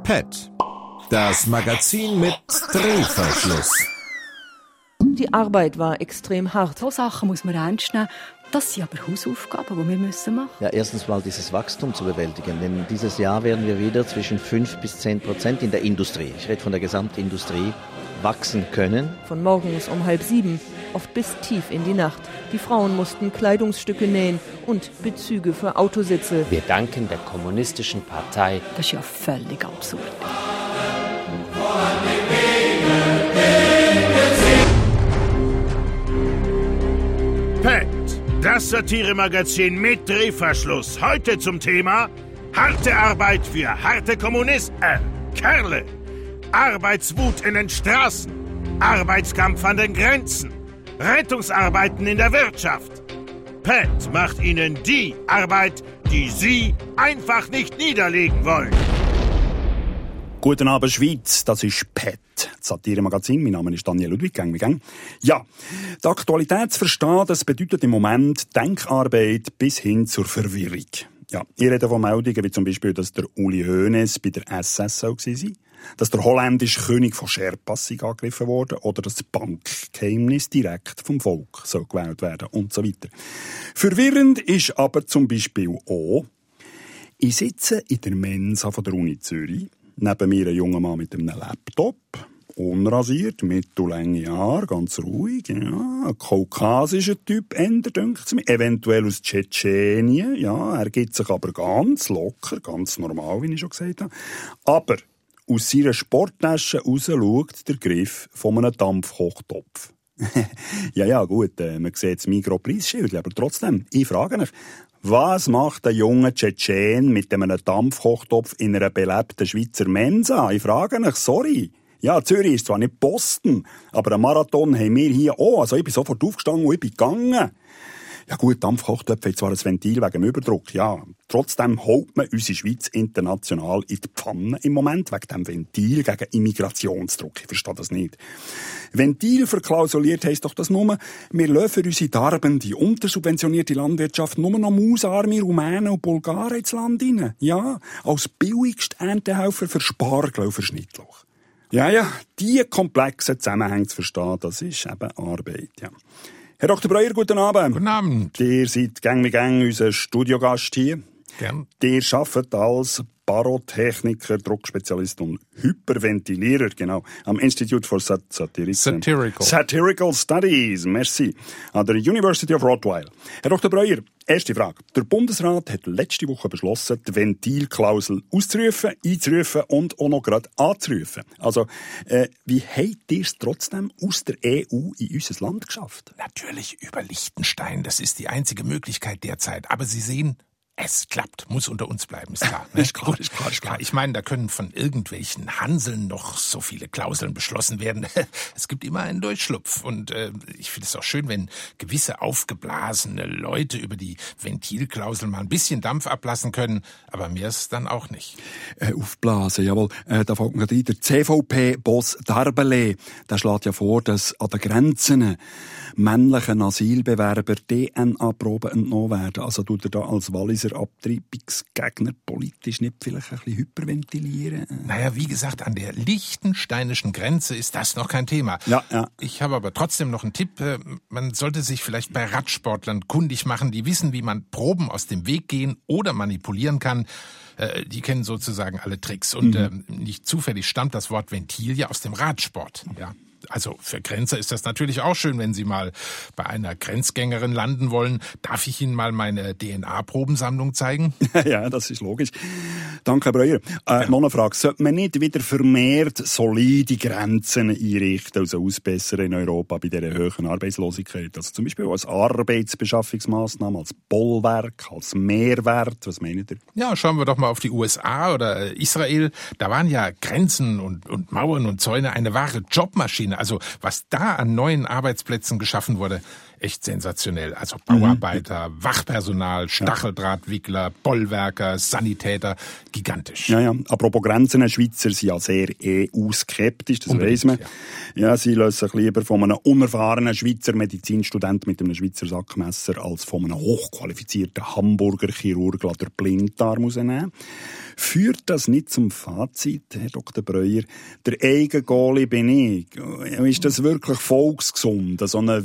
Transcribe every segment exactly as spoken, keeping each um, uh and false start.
P E T, das Magazin mit Drehverschluss. Die Arbeit war extrem hart. So Sachen muss man ernst nehmen. Das sind aber Hausaufgaben, die wir müssen machen. Ja, erstens mal dieses Wachstum zu bewältigen. Denn dieses Jahr werden wir wieder zwischen fünf bis zehn Prozent in der Industrie, ich rede von der Gesamtindustrie, wachsen können. Von morgens um halb sieben, oft bis tief in die Nacht. Die Frauen mussten Kleidungsstücke nähen und Bezüge für Autositze. Wir danken der Kommunistischen Partei. Das ist ja völlig absurd. P E T, das Satiremagazin mit Drehverschluss. Heute zum Thema harte Arbeit für harte Kommunisten, äh, Kerle. Arbeitswut in den Straßen, Arbeitskampf an den Grenzen, Rettungsarbeiten in der Wirtschaft. P E T macht Ihnen die Arbeit, die Sie einfach nicht niederlegen wollen. Guten Abend, Schweiz. Das ist P E T, das Satiremagazin. Mein Name ist Daniel Ludwig. Gang mit Gang. Ja, die Aktualität zu verstehen, das bedeutet im Moment Denkarbeit bis hin zur Verwirrung. Ja, ich rede von Meldungen wie zum Beispiel, dass der Uli Hoeneß bei der S S war, dass der holländische König von Sherpas angegriffen wurde oder das Bankgeheimnis direkt vom Volk soll gewählt werden und so weiter. Verwirrend ist aber zum Beispiel auch, ich sitze in der Mensa von der Uni Zürich, neben mir ein junger Mann mit einem Laptop, unrasiert, mittellänge Haare, ganz ruhig, ja, ein kaukasischer Typ, änder, dünkt's mir, eventuell aus Tschetschenien, ja, er gibt sich aber ganz locker, ganz normal, wie ich schon gesagt habe, aber aus seiner Sporttasche raus schaut der Griff von einem Dampfkochtopf. ja, ja, gut, äh, man sieht das Migros-Preisschild, aber trotzdem, ich frage mich, was macht ein junger Tschetschen mit einem Dampfkochtopf in einer belebten Schweizer Mensa? Ich frage mich, sorry. Ja, Zürich ist zwar nicht Boston, aber einen Marathon haben wir hier auch. Also ich bin sofort aufgestanden und ich bin gegangen. Ja gut, Dampfkochtöpfe haben zwar ein Ventil wegen dem Überdruck, ja. Trotzdem holt man unsere Schweiz international in die Pfanne im Moment wegen dem Ventil gegen Immigrationsdruck. Ich verstehe das nicht. Ventil verklausuliert heisst doch das nur, wir lassen für unsere darbende, untersubventionierte Landwirtschaft nur noch mausarme Rumänen und Bulgaren ins Land rein. Ja, als billigste Erntehelfer für Spargel und für Schnittloch. Ja, ja, diese komplexen Zusammenhänge zu verstehen, das ist eben Arbeit, ja. Herr Doktor Breuer, guten Abend. Guten Abend. Ihr seid gang mit gang unser Studiogast hier. Gern. Ihr arbeitet als Barotechniker, Druckspezialist und Hyperventilierer, genau, am Institute for Sat- Satirical. Satirical. Satirical Studies, merci, an der University of Rottweil. Herr Doktor Breuer, erste Frage. Der Bundesrat hat letzte Woche beschlossen, die Ventilklausel auszurufen, einzurufen und auch noch gerade anzurufen. Also, äh, wie habt ihr es trotzdem aus der E U in unser Land geschafft? Natürlich über Liechtenstein. Das ist die einzige Möglichkeit derzeit. Aber Sie sehen, es klappt, muss unter uns bleiben, ist klar. Ne? ist klar, ist klar, ist klar. Ja, ich meine, da können von irgendwelchen Hanseln noch so viele Klauseln beschlossen werden. Es gibt immer einen Durchschlupf. Und äh, ich finde es auch schön, wenn gewisse aufgeblasene Leute über die Ventilklausel mal ein bisschen Dampf ablassen können. Aber mehr ist dann auch nicht. Äh, aufblasen, jawohl. Äh, da fällt mir gerade ein, der C V P-Boss Darbele, der schlägt ja vor, dass an den Grenzen männlichen Asylbewerber D N A-Proben entnommen werden. Also tut er da als Walliser Abtreibungsgegner politisch nicht vielleicht ein bisschen hyperventilieren? Naja, wie gesagt, an der liechtensteinischen Grenze ist das noch kein Thema. Ja, ja. Ich habe aber trotzdem noch einen Tipp. Man sollte sich vielleicht bei Radsportlern kundig machen, die wissen, wie man Proben aus dem Weg gehen oder manipulieren kann. Die kennen sozusagen alle Tricks. Und mhm. äh, nicht zufällig stammt das Wort Ventil ja aus dem Radsport. Ja. Also für Grenzer ist das natürlich auch schön, wenn Sie mal bei einer Grenzgängerin landen wollen. Darf ich Ihnen mal meine D N A-Probensammlung zeigen? Ja, das ist logisch. Danke, Herr Breuer. Äh, ja. Noch eine Frage. Sollte man nicht wieder vermehrt solide Grenzen einrichten, also ausbessern in Europa bei dieser hohen Arbeitslosigkeit? Also zum Beispiel als Arbeitsbeschaffungsmaßnahme, als Bollwerk, als Mehrwert? Was meint ihr? Ja, schauen wir doch mal auf die U S A oder Israel. Da waren ja Grenzen und, und Mauern und Zäune eine wahre Jobmaschine. Also was da an neuen Arbeitsplätzen geschaffen wurde, echt sensationell. Also Bauarbeiter, mhm. Wachpersonal, Stacheldrahtwickler, Bollwerker, Sanitäter, gigantisch. Ja, ja. Apropos Grenzen, Schweizer sind ja sehr E U-skeptisch, das weiss man. Ja. ja, sie lassen sich lieber von einem unerfahrenen Schweizer Medizinstudent mit einem Schweizer Sackmesser als von einem hochqualifizierten Hamburger Chirurg den Blinddarm rausnehmen. Führt das nicht zum Fazit, Herr Doktor Breuer, der eigene Goalie bin ich? Ist das wirklich volksgesund, so eine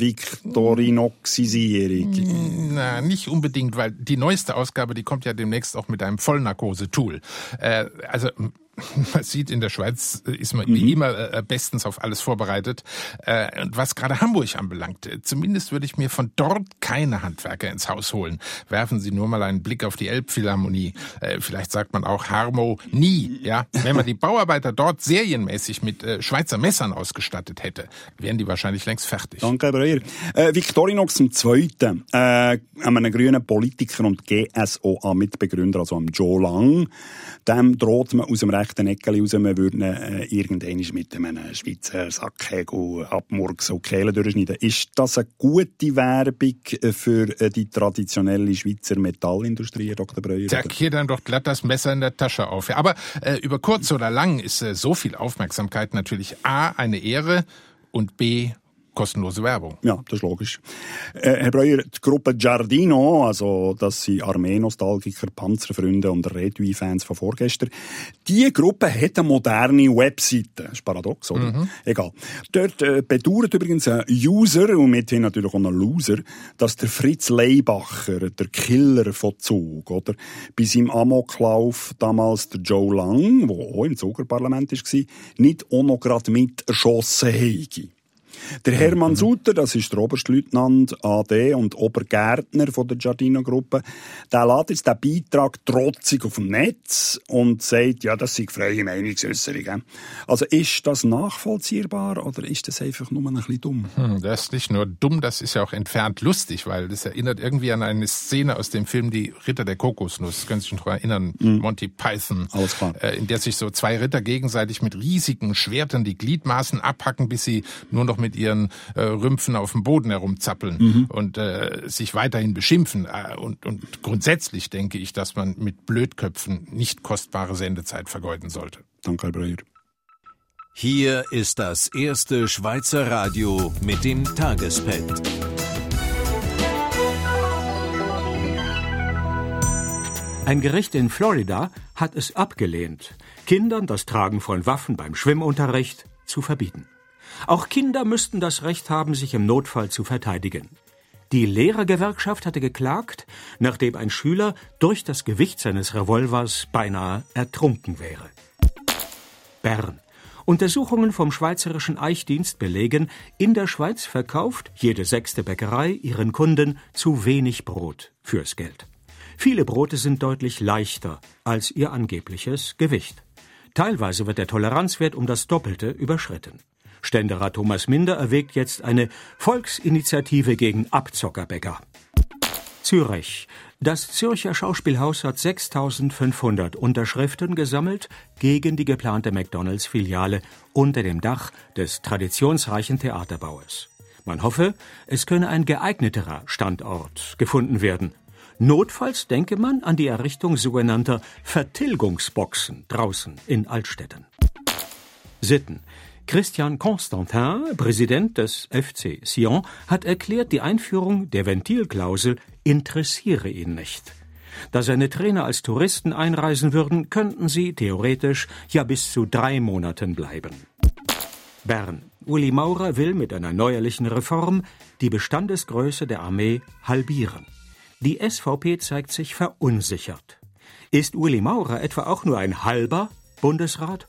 Viktorinoxisierung? Na, nicht unbedingt, weil die neueste Ausgabe, die kommt ja demnächst auch mit einem Vollnarkose-Tool. Äh, also... Man sieht, in der Schweiz ist man wie immer äh, bestens auf alles vorbereitet. Äh, und was gerade Hamburg anbelangt, äh, zumindest würde ich mir von dort keine Handwerker ins Haus holen. Werfen Sie nur mal einen Blick auf die Elbphilharmonie. Äh, vielleicht sagt man auch Harmonie. Ja? Wenn man die Bauarbeiter dort serienmäßig mit äh, Schweizer Messern ausgestattet hätte, wären die wahrscheinlich längst fertig. Danke, Herr Breuer. Äh, Victorinox zum Zweiten. Äh, einem grünen Politiker und G S O A-Mitbegründer, also am Joe Lang, dem droht man aus dem rechten Eckeli raus, man würde ihn äh, irgendwann mit einem Schweizer Sackhegel abmurksen und Kehlen durchschneiden. Ist das eine gute Werbung für die traditionelle Schweizer Metallindustrie, Herr Doktor Breuer? Da geht dann doch glatt das Messer in der Tasche auf. Ja, aber äh, über kurz oder lang ist äh, so viel Aufmerksamkeit natürlich A, eine Ehre und B, kostenlose Werbung. Ja, das ist logisch. Äh, Herr Breuer, die Gruppe Giardino, also das sind Armee-Nostalgiker, Panzerfreunde und Redui-Fans von vorgestern, die Gruppe hat eine moderne Webseite. Das ist paradox, oder? Mhm. Egal. Dort äh, bedauert übrigens ein User, und mithin natürlich auch ein Loser, dass der Fritz Leibacher, der Killer von Zug, oder, bei seinem Amoklauf damals der Joe Lang, der auch im Zugerparlament war, nicht auch noch gerade mit erschossen hätte. Der Hermann Sutter, das ist der Oberstleutnant A D und Obergärtner von der Giardino-Gruppe, der lädt jetzt den Beitrag trotzig auf dem Netz und sagt, ja, das sei freie Meinungsäusserung. Also ist das nachvollziehbar oder ist das einfach nur ein bisschen dumm? Hm, das ist nicht nur dumm, das ist ja auch entfernt lustig, weil das erinnert irgendwie an eine Szene aus dem Film Die Ritter der Kokosnuss. Können Sie sich noch erinnern? Mhm. Monty Python. Alles klar. Äh, in der sich so zwei Ritter gegenseitig mit riesigen Schwertern die Gliedmaßen abhacken, bis sie nur noch mit ihren äh, Rümpfen auf dem Boden herumzappeln mhm. und äh, sich weiterhin beschimpfen. Äh, und, und grundsätzlich denke ich, dass man mit Blödköpfen nicht kostbare Sendezeit vergeuden sollte. Danke, Herr Breuer. Hier ist das erste Schweizer Radio mit dem Tagespad. Ein Gericht in Florida hat es abgelehnt, Kindern das Tragen von Waffen beim Schwimmunterricht zu verbieten. Auch Kinder müssten das Recht haben, sich im Notfall zu verteidigen. Die Lehrergewerkschaft hatte geklagt, nachdem ein Schüler durch das Gewicht seines Revolvers beinahe ertrunken wäre. Bern. Untersuchungen vom Schweizerischen Eichdienst belegen, in der Schweiz verkauft jede sechste Bäckerei ihren Kunden zu wenig Brot fürs Geld. Viele Brote sind deutlich leichter als ihr angebliches Gewicht. Teilweise wird der Toleranzwert um das Doppelte überschritten. Ständerat Thomas Minder erwägt jetzt eine Volksinitiative gegen Abzockerbäcker. Zürich. Das Zürcher Schauspielhaus hat sechstausendfünfhundert Unterschriften gesammelt gegen die geplante McDonalds-Filiale unter dem Dach des traditionsreichen Theaterbaues. Man hoffe, es könne ein geeigneterer Standort gefunden werden. Notfalls denke man an die Errichtung sogenannter Vertilgungsboxen draußen in Altstädten. Sitten. Christian Constantin, Präsident des F C Sion, hat erklärt, die Einführung der Ventilklausel interessiere ihn nicht. Da seine Trainer als Touristen einreisen würden, könnten sie theoretisch ja bis zu drei Monaten bleiben. Bern. Uli Maurer will mit einer neuerlichen Reform die Bestandesgröße der Armee halbieren. Die S V P zeigt sich verunsichert. Ist Uli Maurer etwa auch nur ein halber Bundesrat?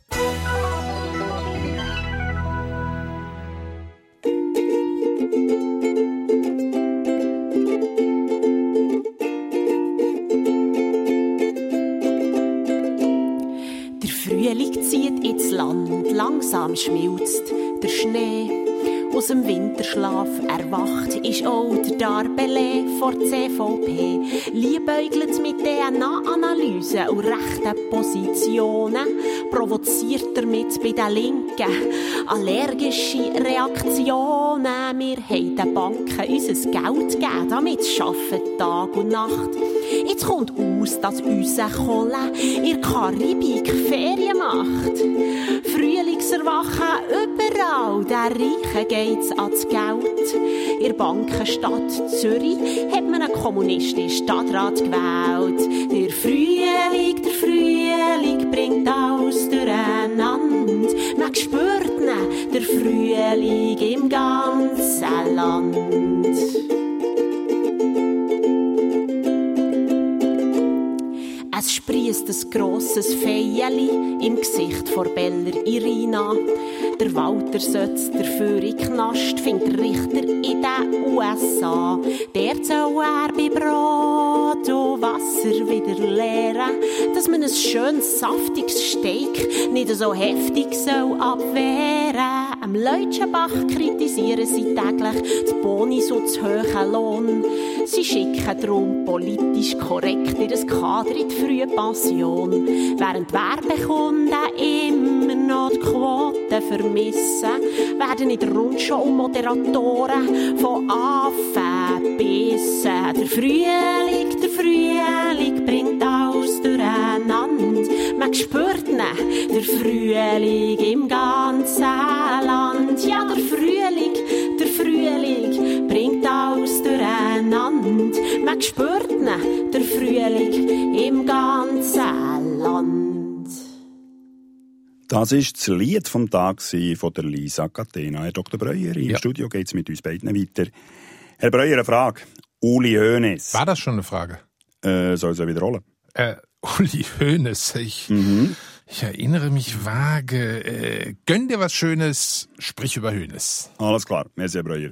Zieht ins Land, langsam schmilzt der Schnee. Aus dem Winterschlaf erwacht ist auch der Darbele vor C V P. Liebäugelt mit D N A-Analysen und rechten Positionen, provoziert damit bei den Linken allergische Reaktionen. Millionen. Wir haben den Banken unser Geld gegeben, damit sie arbeiten Tag und Nacht. Jetzt kommt aus, dass unser Kohle in der Karibik Ferien macht. Frühlingserwachen überall, der Reichen geht's ans Geld. In der Bankenstadt Zürich hat man einen kommunistischen Stadtrat gewählt. Der Frühling, der Frühling bringt alles durcheinander. Man spürt ihn, der Frühling im ganzen Land. Es sprießt ein grosses Feierli im Gesicht vor Beller Irina. Der Walter sitzt dafür in Knast, findet der Richter in den U S A. Der soll er bei Brot und Wasser wieder lehren, dass man ein schönes, saftiges Steak nicht so heftig soll abwehren. Am Leutschenbach kritisieren sie täglich die Bonis und den hohen Lohn. Sie schicken darum politisch korrekt ihr Kader in die frühe Pension. Während die Werbekunden immer noch die Quoten vermissen, werden in der Rundschau Moderatoren von Affen bissen. Der Frühling, der Frühling bringt alles durcheinander. Man spürt ihn, der Frühling im ganzen Land. Ja, der Frühling, der Frühling bringt alles durcheinander. Man spürt ihn, der Frühling im ganzen Land. Das war das Lied vom Tag von der Lisa Catena. Herr Doktor Breuer, im ja. Studio geht es mit uns beiden weiter. Herr Breuer, eine Frage. Uli Hoeneß. War das schon eine Frage? Äh, soll ich es wiederholen? Äh, Uli Hoeneß, ich, mhm. ich erinnere mich vage. Äh, gönn dir was Schönes, sprich über Hoeneß. Alles klar, merci, Herr Breuer.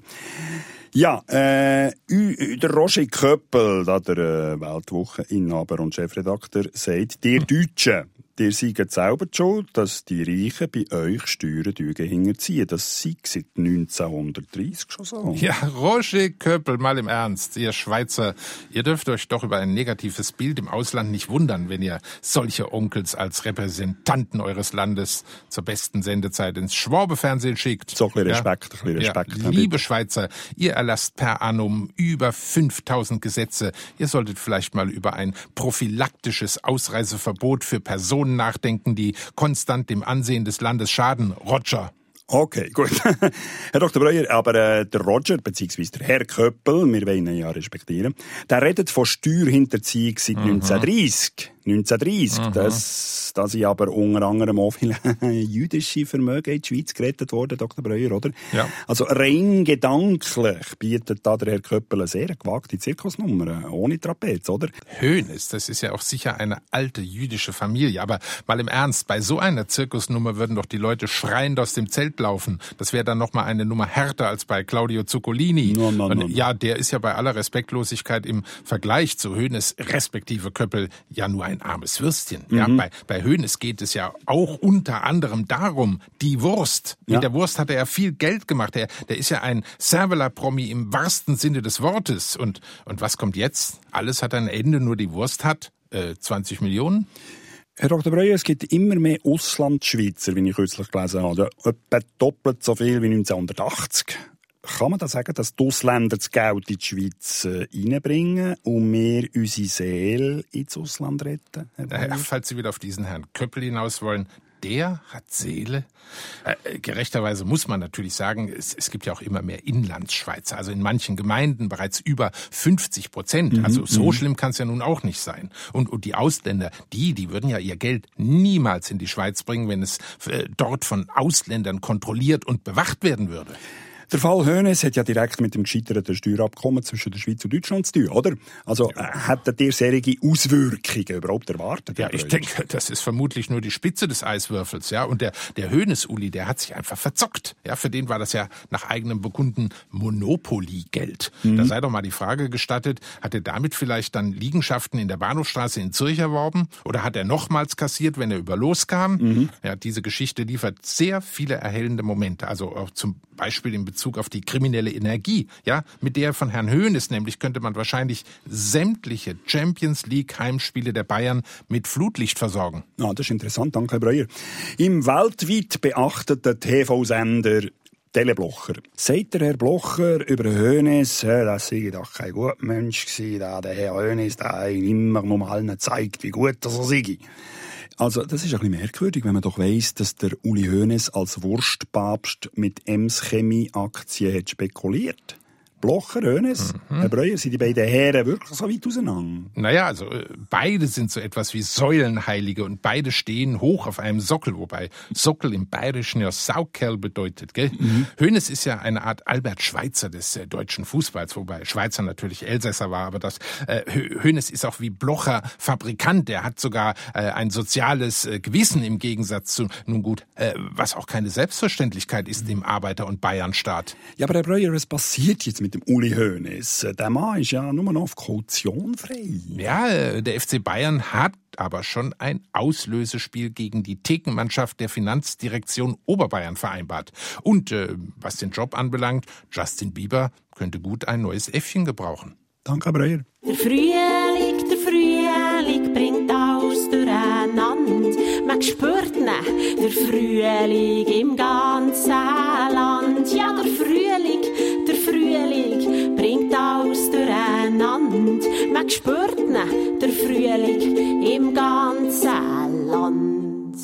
Ja, äh, der Roger Köppel, der äh, Weltwocheninhaber und Chefredakteur, sagt, ihr Deutschen, ihr seid selber schuld, dass die Reichen bei euch Steuern hinterziehen. Das sei seit neunzehnhundertdreissig schon so. Ja, Roger Köppel, mal im Ernst. Ihr Schweizer, ihr dürft euch doch über ein negatives Bild im Ausland nicht wundern, wenn ihr solche Onkels als Repräsentanten eures Landes zur besten Sendezeit ins Schwabefernsehen schickt. So ein bisschen Respekt, ja? ein bisschen Respekt. Ja, liebe Schweizer, ihr erlasst per annum über fünftausend Gesetze. Ihr solltet vielleicht mal über ein prophylaktisches Ausreiseverbot für Personen nachdenken, die konstant dem Ansehen des Landes schaden. Roger. Okay, gut. Herr Doktor Breuer, aber äh, der Roger, beziehungsweise der Herr Köppel, wir wollen ihn ja respektieren, der redet von Steuerhinterziehung seit mhm. neunzehnhundertdreissig. neunzehnhundertdreissig. Mhm. Das, da sind aber unter anderem auch viele jüdische Vermögen in die Schweiz gerettet worden, Doktor Breuer, oder? Ja. Also rein gedanklich bietet da der Herr Köppel eine sehr gewagte Zirkusnummer, ohne Trapez, oder? Hoeneß, das ist ja auch sicher eine alte jüdische Familie, aber mal im Ernst, bei so einer Zirkusnummer würden doch die Leute schreiend aus dem Zelt laufen. Das wäre dann nochmal eine Nummer härter als bei Claudio Zuccolini. No, no, no, no. Ja, der ist ja bei aller Respektlosigkeit im Vergleich zu Hoeneß respektive Köppel ja nur ein armes Würstchen. Mhm. Ja, bei, bei Hoeneß geht es ja auch unter anderem darum, die Wurst. Ja. Mit der Wurst hat er ja viel Geld gemacht. Der, der ist ja ein Servola-Promi im wahrsten Sinne des Wortes. Und, und was kommt jetzt? Alles hat ein Ende, nur die Wurst hat äh, zwanzig Millionen. Herr Doktor Breuer, es gibt immer mehr Auslandschweizer, wie ich kürzlich gelesen habe. Etwa doppelt so viel wie neunzehnhundertachtzig. Kann man da sagen, dass die Ausländer das Geld in die Schweiz äh, reinbringen und wir unsere Seele ins Ausland retten? Herr, falls Sie wieder auf diesen Herrn Köppel hinaus wollen, der hat Seele. Äh, gerechterweise muss man natürlich sagen, es, es gibt ja auch immer mehr Inlandsschweizer. Also in manchen Gemeinden bereits über fünfzig Prozent. Mhm, also so mhm. schlimm kann es ja nun auch nicht sein. Und, und die Ausländer, die, die würden ja ihr Geld niemals in die Schweiz bringen, wenn es äh, dort von Ausländern kontrolliert und bewacht werden würde. Der Fall Hoeneß hat ja direkt mit dem gescheiterten Steuerabkommen zwischen der Schweiz und Deutschland zu tun, oder? Also äh, hätten ihr solche Auswirkungen überhaupt erwartet? Ja, ich denke, das ist vermutlich nur die Spitze des Eiswürfels, ja. Und der, der Hoeneß-Uli, der hat sich einfach verzockt. Ja, für den war das ja nach eigenem Bekunden Monopoly-Geld. Mhm. Da sei doch mal die Frage gestattet, hat er damit vielleicht dann Liegenschaften in der Bahnhofstraße in Zürich erworben? Oder hat er nochmals kassiert, wenn er über loskam? Mhm. Ja, diese Geschichte liefert sehr viele erhellende Momente. Also auch zum Beispiel in Bezug auf die kriminelle Energie, ja, mit der von Herrn Hoeneß nämlich könnte man wahrscheinlich sämtliche Champions League Heimspiele der Bayern mit Flutlicht versorgen. Ja, das ist interessant, danke Herr Breuer. Im weltweit beachteten T V-Sender Teleblocher. Sagt der Herr Blocher über Hoeneß, das sei doch kein guter Mensch gewesen, der Herr Hoeneß, der ihm immer nur allen zeigt, wie gut das er sei. Also, das ist ein bisschen merkwürdig, wenn man doch weiss, dass der Uli Hoeneß als Wurstpapst mit Ems Chemie-Aktien hat spekuliert. Blocher, Hoeneß, mhm. Herr Breuer, sind die beiden Herren wirklich so weit auseinander? Naja, also beide sind so etwas wie Säulenheilige und beide stehen hoch auf einem Sockel, wobei Sockel im Bayerischen ja Saukerl bedeutet, gell? Mhm. Hoeneß ist ja eine Art Albert Schweitzer des äh, deutschen Fußballs, wobei Schweitzer natürlich Elsässer war, aber das äh, Hoeneß ist auch wie Blocher Fabrikant, der hat sogar äh, ein soziales äh, Gewissen im Gegensatz zu, nun gut, äh, was auch keine Selbstverständlichkeit ist im Arbeiter- und Bayernstaat. Ja, aber Herr Breuer, was passiert jetzt mit dem Uli Hoeneß? Der Mann ist ja nur noch auf Kaution frei. Ja, der F C Bayern hat aber schon ein Auslösespiel gegen die Thekenmannschaft der Finanzdirektion Oberbayern vereinbart. Und äh, was den Job anbelangt, Justin Bieber könnte gut ein neues Äffchen gebrauchen. Danke, Herr Breuer. Der Frühling, der Frühling bringt alles durcheinander. Man spürt ihn, der Frühling im ganzen Land. Ja, der Frühling, der Frühling bringt alles durcheinander. Man spürt ihn, der Frühling im ganzen Land.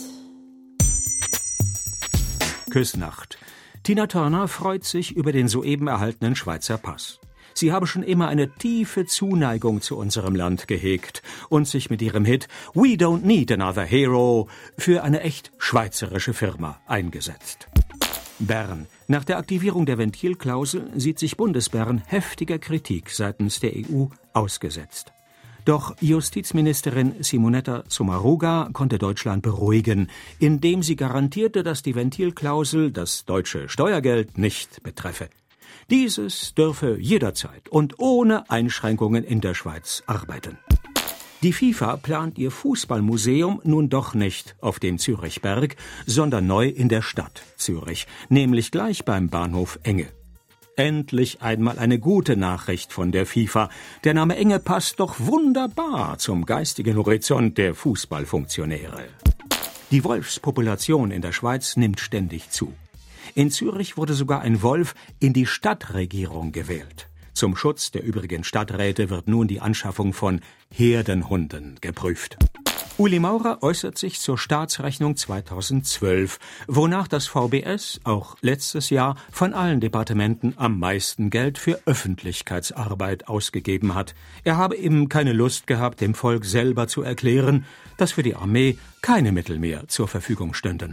Küssnacht. Tina Turner freut sich über den soeben erhaltenen Schweizer Pass. Sie habe schon immer eine tiefe Zuneigung zu unserem Land gehegt und sich mit ihrem Hit We Don't Need Another Hero für eine echt schweizerische Firma eingesetzt. Bern. Nach der Aktivierung der Ventilklausel sieht sich Bundesbern heftiger Kritik seitens der E U ausgesetzt. Doch Justizministerin Simonetta Sommaruga konnte Deutschland beruhigen, indem sie garantierte, dass die Ventilklausel das deutsche Steuergeld nicht betreffe. Dieses dürfe jederzeit und ohne Einschränkungen in der Schweiz arbeiten. Die FIFA plant ihr Fußballmuseum nun doch nicht auf dem Zürichberg, sondern neu in der Stadt Zürich, nämlich gleich beim Bahnhof Enge. Endlich einmal eine gute Nachricht von der FIFA. Der Name Enge passt doch wunderbar zum geistigen Horizont der Fußballfunktionäre. Die Wolfspopulation in der Schweiz nimmt ständig zu. In Zürich wurde sogar ein Wolf in die Stadtregierung gewählt. Zum Schutz der übrigen Stadträte wird nun die Anschaffung von Herdenhunden geprüft. Uli Maurer äußert sich zur Staatsrechnung zweitausendzwölf, wonach das V B S auch letztes Jahr von allen Departementen am meisten Geld für Öffentlichkeitsarbeit ausgegeben hat. Er habe eben keine Lust gehabt, dem Volk selber zu erklären, dass für die Armee keine Mittel mehr zur Verfügung stünden.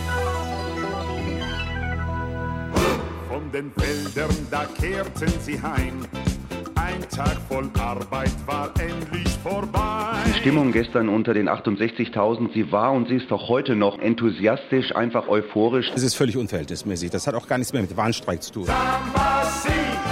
Von den Feldern, da kehrten sie heim. Ein Tag voll Arbeit war endlich vorbei. Die Stimmung gestern unter den achtundsechzigtausend, sie war und sie ist auch heute noch enthusiastisch, einfach euphorisch. Das ist völlig unverhältnismäßig. Das hat auch gar nichts mehr mit Warnstreik zu tun. Samba si,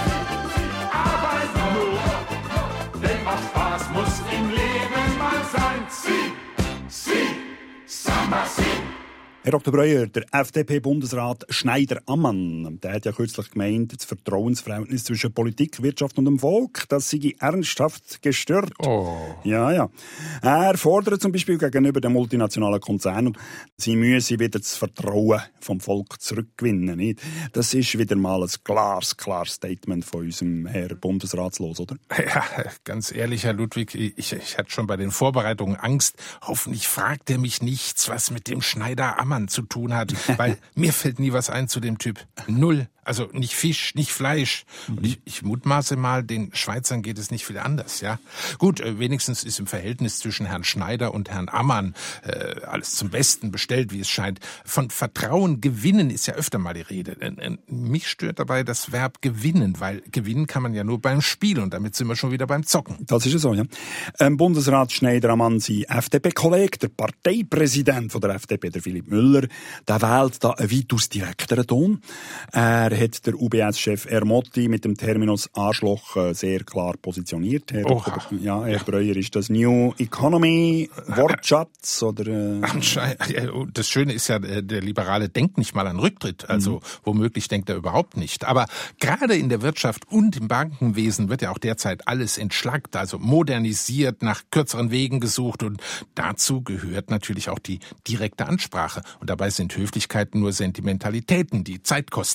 Arbeit nur, denn auch Spaß muss im Leben mal sein. Si, si, Samba si. Herr Doktor Breuer, der F D P-Bundesrat Schneider-Ammann, der hat ja kürzlich gemeint, das Vertrauensverhältnis zwischen Politik, Wirtschaft und dem Volk, das sei ernsthaft gestört. Oh. Ja, ja. Er fordert zum Beispiel gegenüber den multinationalen Konzernen, sie müssen wieder das Vertrauen vom Volk zurückgewinnen. Nicht? Das ist wieder mal ein klares, klares Statement von unserem Herrn Bundesratslos, oder? Ja, ganz ehrlich, Herr Ludwig, ich, ich hatte schon bei den Vorbereitungen Angst. Hoffentlich fragt er mich nichts, was mit dem Schneider-Ammann zu tun hat, weil mir fällt nie was ein zu dem Typ. Null. Also nicht Fisch, nicht Fleisch. Und ich, ich mutmaße mal, den Schweizern geht es nicht viel anders, ja. Gut, äh, wenigstens ist im Verhältnis zwischen Herrn Schneider und Herrn Ammann äh, alles zum Besten bestellt, wie es scheint. Von Vertrauen gewinnen ist ja öfter mal die Rede. Äh, äh, mich stört dabei das Verb gewinnen, weil gewinnen kann man ja nur beim Spiel und damit sind wir schon wieder beim Zocken. Das ist ja so, ja. Ähm, Bundesrat Schneider-Ammann, sein F D P-Kollege, der Parteipräsident von der F D P, der Philipp Müller, der wählt da einen weitaus direkteren Ton. Er hat der U B S-Chef Ermotti mit dem Terminus Arschloch äh, sehr klar positioniert. Herr, Doktor, ja, Herr ja. Breuer, ist das New Economy Wortschatz oder? Äh? Das Schöne ist ja, der Liberale denkt nicht mal an Rücktritt, also mhm. womöglich denkt er überhaupt nicht. Aber gerade in der Wirtschaft und im Bankenwesen wird ja auch derzeit alles entschlackt, also modernisiert, nach kürzeren Wegen gesucht und dazu gehört natürlich auch die direkte Ansprache. Und dabei sind Höflichkeiten nur Sentimentalitäten, die Zeit kosten.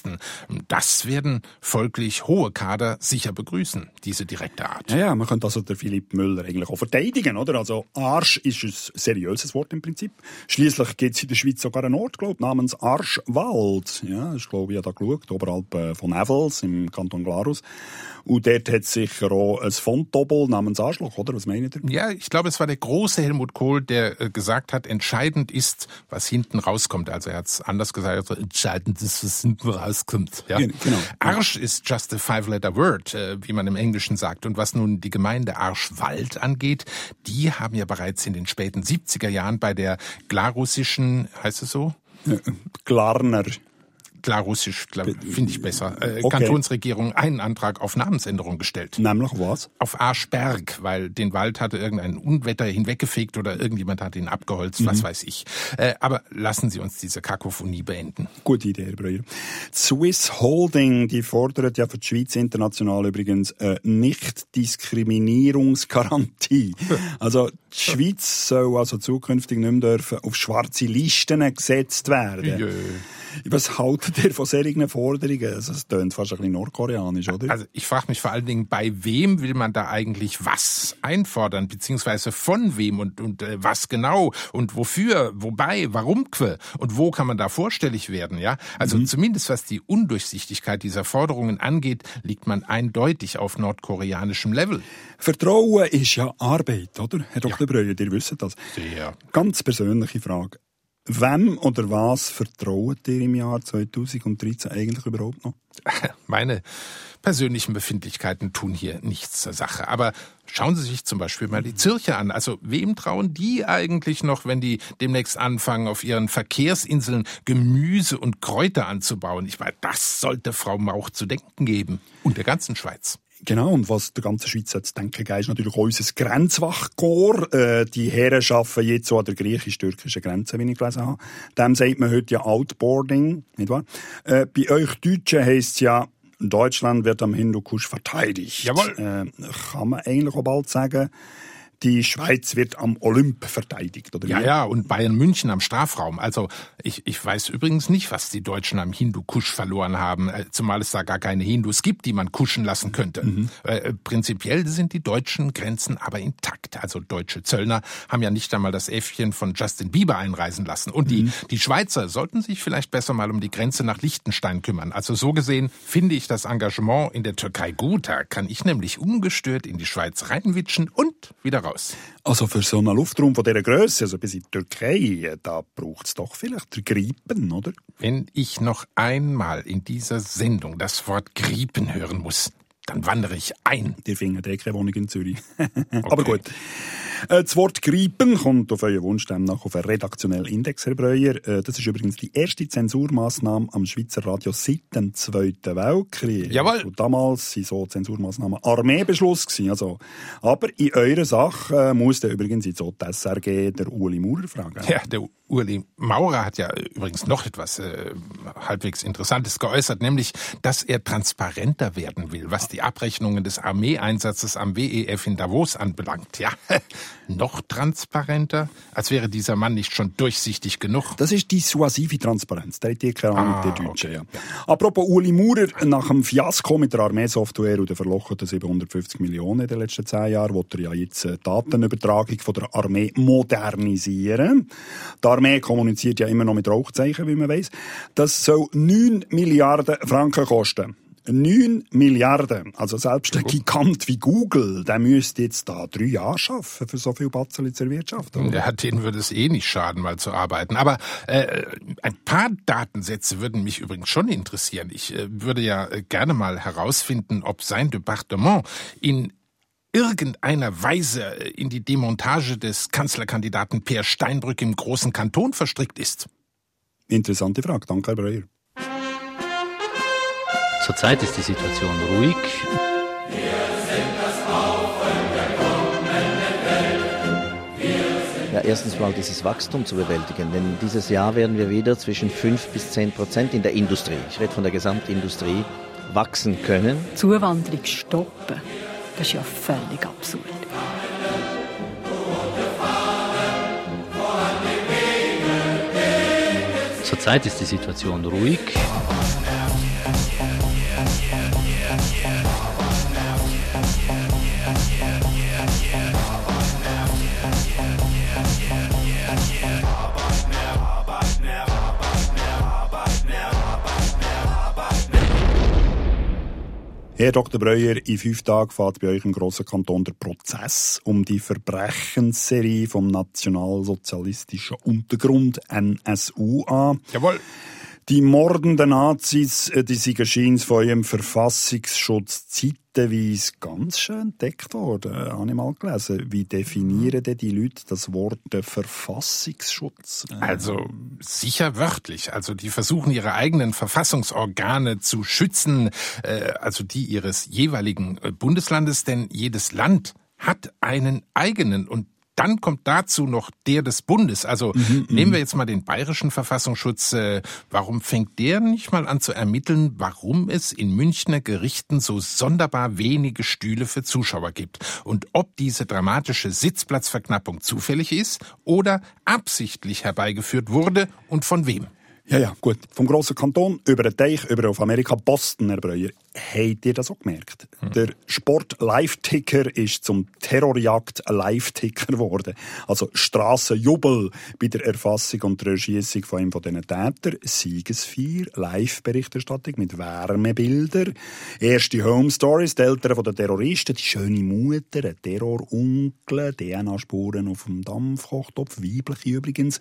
Das werden folglich hohe Kader sicher begrüßen, diese direkte Art. Ja, ja, man könnte also den Philipp Müller eigentlich auch verteidigen, oder? Also Arsch ist ein seriöses Wort im Prinzip. Schließlich gibt es in der Schweiz sogar einen Ort, glaube ich, namens Arschwald. Ja, das ist, glaube ich, ich habe da geschaut, oberhalb von Nevels im Kanton Glarus. Und dort hat es sicher auch ein Fontobel namens Arschloch, oder? Was meint ihr? Ja, ich glaube, es war der große Helmut Kohl, der äh, gesagt hat, entscheidend ist, was hinten rauskommt. Also er hat es anders gesagt, entscheidend ist, was hinten rauskommt. Ja? Genau. Arsch ist just a five-letter word, äh, wie man im Englischen sagt. Und was nun die Gemeinde Arschwald angeht, die haben ja bereits in den späten siebziger Jahren bei der glarussischen, heißt es so? Ja, Glarner. Klarrussisch, finde ich besser, äh, okay. Kantonsregierung einen Antrag auf Namensänderung gestellt. Nämlich was? Auf Arschberg, weil den Wald hatte irgendein Unwetter hinweggefegt oder irgendjemand hat ihn abgeholzt, mhm. was weiß ich. Äh, aber lassen Sie uns diese Kakophonie beenden. Gute Idee, Herr Breuer. Swiss Holding, die fordert ja für die Schweiz international übrigens eine Nicht-Diskriminierungsgarantie. Also die Schweiz soll also zukünftig nicht mehr dürfen auf schwarze Listen gesetzt werden. Jö. Was haltet ihr von solchen Forderungen? Also, das klingt fast ein bisschen nordkoreanisch, oder? Also ich frage mich vor allen Dingen, bei wem will man da eigentlich was einfordern, beziehungsweise von wem und, und äh, was genau und wofür, wobei, warum und wo kann man da vorstellig werden? Ja, Also mhm. zumindest was die Undurchsichtigkeit dieser Forderungen angeht, liegt man eindeutig auf nordkoreanischem Level. Vertrauen ist ja Arbeit, oder? Herr Doktor Ja. Breuer, ihr wisst das. Sehr. Ganz persönliche Frage. Wem oder was vertraut ihr im Jahr zweitausenddreizehn eigentlich überhaupt noch? Meine persönlichen Befindlichkeiten tun hier nichts zur Sache. Aber schauen Sie sich zum Beispiel mal die Zürcher an. Also wem trauen die eigentlich noch, wenn die demnächst anfangen, auf ihren Verkehrsinseln Gemüse und Kräuter anzubauen? Ich meine, das sollte Frau Mauch zu denken geben. Und der ganzen Schweiz. Genau, und was der ganzen Schweiz zu denken geht, ist natürlich auch unser Grenzwachkorps. Äh, die Herren arbeiten jetzt so an der griechisch-türkischen Grenze, wie ich gelesen habe. Dem sagt man heute ja Outboarding, nicht wahr? Äh, bei euch Deutschen heisst es ja, Deutschland wird am Hindukusch verteidigt. Jawohl. Äh, kann man eigentlich auch bald sagen, die Schweiz wird am Olymp verteidigt, oder wie? Ja, ja, und Bayern München am Strafraum. Also ich, ich weiß übrigens nicht, was die Deutschen am Hindukusch verloren haben, zumal es da gar keine Hindus gibt, die man kuschen lassen könnte. Mhm. Äh, prinzipiell sind die deutschen Grenzen aber intakt. Also deutsche Zöllner haben ja nicht einmal das Äffchen von Justin Bieber einreisen lassen. Und die, mhm. die Schweizer sollten sich vielleicht besser mal um die Grenze nach Liechtenstein kümmern. Also so gesehen finde ich das Engagement in der Türkei gut. Da kann ich nämlich ungestört in die Schweiz reinwitschen und wieder raus. Also für so einen Luftraum von dieser Grösse, also bis in die Türkei, da braucht es doch vielleicht den Gripen, oder? Wenn ich noch einmal in dieser Sendung das Wort Gripen hören muss, dann wandere ich ein. Die finden keine Wohnung in Zürich. Okay. Aber gut. Das Wort Gripen kommt auf euren Wunsch nach auf einen redaktionellen Index, Herr Breuer. Das ist übrigens die erste Zensurmaßnahme am Schweizer Radio seit dem Zweiten Weltkrieg. Jawohl. Und damals waren so Zensurmaßnahmen Armeebeschluss gewesen. Also, aber in eurer Sache muss der übrigens jetzt auch die S R G der Ueli Maurer fragen. Ja, der Ueli Maurer hat ja übrigens noch etwas äh, halbwegs Interessantes geäußert, nämlich, dass er transparenter werden will, was die Abrechnungen des Armeeeinsatzes am W E F in Davos anbelangt. Ja, noch transparenter, als wäre dieser Mann nicht schon durchsichtig genug. Das ist dissuasive Transparenz, da hat ihr keine Ahnung, ah, der Deutsche. Okay. Ja. Apropos Ueli Maurer, nach dem Fiasko mit der Armeesoftware und der verlockten siebenhundertfünfzig Millionen in den letzten zehn Jahren, will er ja jetzt die Datenübertragung von der Armee modernisieren. Die Armee kommuniziert ja immer noch mit Rauchzeichen, wie man weiss. Das soll neun Milliarden Franken kosten. neun Milliarden. Also selbst ein Gigant wie Google, der müsste jetzt da drei Jahre arbeiten, für so viel Batzeli zu erwirtschaften. Ja, denen würde es eh nicht schaden, mal zu arbeiten. Aber äh, ein paar Datensätze würden mich übrigens schon interessieren. Ich äh, würde ja äh, gerne mal herausfinden, ob sein Departement in irgendeiner Weise in die Demontage des Kanzlerkandidaten Peer Steinbrück im Großen Kanton verstrickt ist. Interessante Frage. Danke, Herr Breuer. Zurzeit ist die Situation ruhig. Ja, erstens mal dieses Wachstum zu bewältigen, denn dieses Jahr werden wir wieder zwischen fünf bis zehn Prozent in der Industrie, ich rede von der Gesamtindustrie, wachsen können. Zuwanderung stoppen, das ist ja völlig absurd. Zurzeit ist die Situation ruhig. Herr Doktor Breuer, in fünf Tagen fährt bei euch im grossen Kanton der Prozess um die Verbrechensserie vom nationalsozialistischen Untergrund N S U an. Jawohl. Die mordenden Nazis, die sind geschehen von eurem Verfassungsschutz zeitweise ganz schön entdeckt worden. Habe ich mal gelesen. Wie definieren denn die Leute das Wort Verfassungsschutz? Also sicher wörtlich. Also die versuchen ihre eigenen Verfassungsorgane zu schützen, äh, also die ihres jeweiligen Bundeslandes, denn jedes Land hat einen eigenen und dann kommt dazu noch der des Bundes. Also mhm, nehmen wir jetzt mal den bayerischen Verfassungsschutz. Äh, warum fängt der nicht mal an zu ermitteln, warum es in Münchner Gerichten so sonderbar wenige Stühle für Zuschauer gibt? Und ob diese dramatische Sitzplatzverknappung zufällig ist oder absichtlich herbeigeführt wurde und von wem? Ja, ja, gut. Vom grossen Kanton über den Teich, über auf Amerika, Boston, Herr Breuer. Habt ihr das auch gemerkt? Hm. Der Sport-Live-Ticker ist zum Terrorjagd-Live-Ticker geworden. Also Strassenjubel bei der Erfassung und der Erschießung von einem von diesen Tätern. Siegesfeier, Live-Berichterstattung mit Wärmebildern. Erste Home-Stories, die Eltern der Terroristen, die schöne Mutter, ein Terrorunkel, D N A-Spuren auf dem Dampfkochtopf, weibliche übrigens.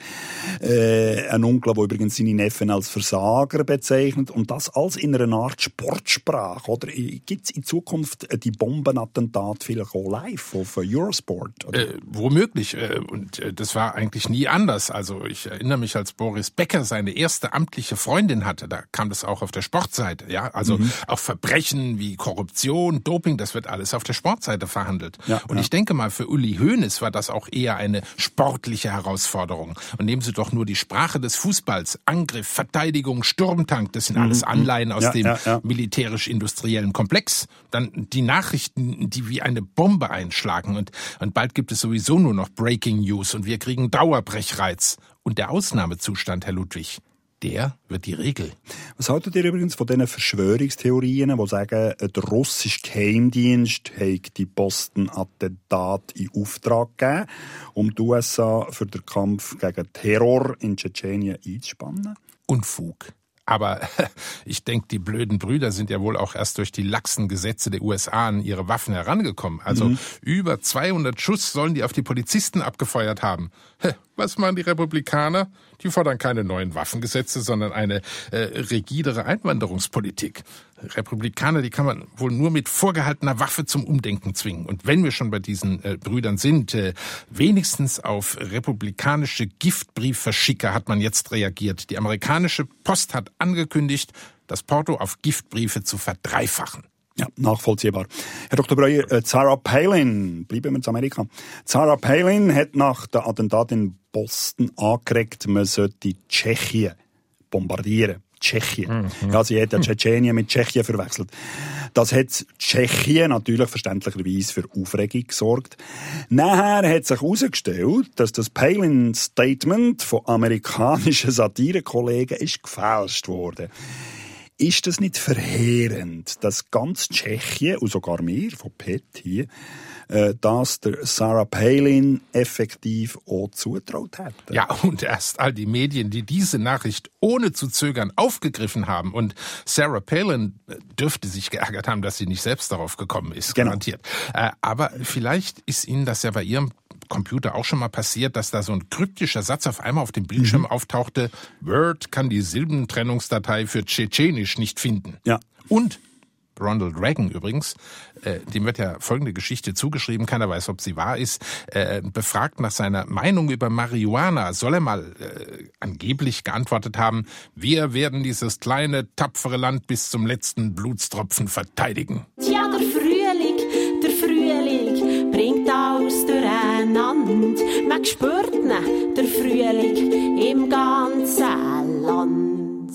Äh, ein Onkel, der übrigens seine Neffen als Versager bezeichnet. Und das alles in einer Art Sportsprache. Oder gibt es in Zukunft die Bombenattentate vielleicht auch live auf Eurosport? Oder? Äh, womöglich. Äh, und äh, das war eigentlich nie anders. Also ich erinnere mich, als Boris Becker seine erste amtliche Freundin hatte, da kam das auch auf der Sportseite. Ja, also mhm. auch Verbrechen wie Korruption, Doping, das wird alles auf der Sportseite verhandelt. Ja, und ja. ich denke mal, für Uli Hoeneß war das auch eher eine sportliche Herausforderung. Und nehmen Sie doch nur die Sprache des Fußballs. Angriff, Verteidigung, Sturmtank, das sind alles Anleihen aus ja, dem ja, ja. militärisch-industriellen Komplex. Dann die Nachrichten, die wie eine Bombe einschlagen. Und, und bald gibt es sowieso nur noch Breaking News und wir kriegen Dauerbrechreiz. Und der Ausnahmezustand, Herr Ludwig, der wird die Regel. Was haltet ihr übrigens von diesen Verschwörungstheorien, die sagen, der russische Geheimdienst hat die Boston-Attentate in Auftrag gegeben, um die U S A für den Kampf gegen Terror in Tschetschenien einzuspannen? Unfug. Aber ich denke, die blöden Brüder sind ja wohl auch erst durch die laxen Gesetze der U S A an ihre Waffen herangekommen. Also mhm. über zweihundert Schuss sollen die auf die Polizisten abgefeuert haben. Was machen die Republikaner? Die fordern keine neuen Waffengesetze, sondern eine äh, rigidere Einwanderungspolitik. Republikaner, die kann man wohl nur mit vorgehaltener Waffe zum Umdenken zwingen. Und wenn wir schon bei diesen äh, Brüdern sind, äh, wenigstens auf republikanische Giftbriefverschicker hat man jetzt reagiert. Die amerikanische Post hat angekündigt, das Porto auf Giftbriefe zu verdreifachen. Ja, nachvollziehbar. Herr Doktor Breuer, äh, Sarah Palin, bleiben wir in Amerika. Sarah Palin hat nach dem Attentat in Boston angeregt, man sollte Tschechien bombardieren. Tschechien. Mhm. Ja, sie hat ja Tschetschenien mit Tschechien verwechselt. Das hat Tschechien natürlich verständlicherweise für Aufregung gesorgt. Nachher hat sich herausgestellt, dass das Palin-Statement von amerikanischen Satirekollegen ist gefälscht wurde. Ist das nicht verheerend, dass ganz Tschechien, und sogar wir von P E T hier, äh, dass der Sarah Palin effektiv auch zutraut hat? Ja, und erst all die Medien, die diese Nachricht ohne zu zögern aufgegriffen haben. Und Sarah Palin dürfte sich geärgert haben, dass sie nicht selbst darauf gekommen ist, genau. garantiert. Äh, aber vielleicht ist Ihnen das ja bei Ihrem Computer auch schon mal passiert, dass da so ein kryptischer Satz auf einmal auf dem Bildschirm mhm. auftauchte. Word kann die Silbentrennungsdatei für Tschetschenisch nicht finden. Ja. Und Ronald Reagan übrigens, äh, dem wird ja folgende Geschichte zugeschrieben, keiner weiß, ob sie wahr ist, äh, befragt nach seiner Meinung über Marihuana, soll er mal äh, angeblich geantwortet haben, wir werden dieses kleine, tapfere Land bis zum letzten Blutstropfen verteidigen. Tja, der Frühling, der Frühling bringt alles durcheinander. Man spürt ihn, der Frühling im ganzen Land.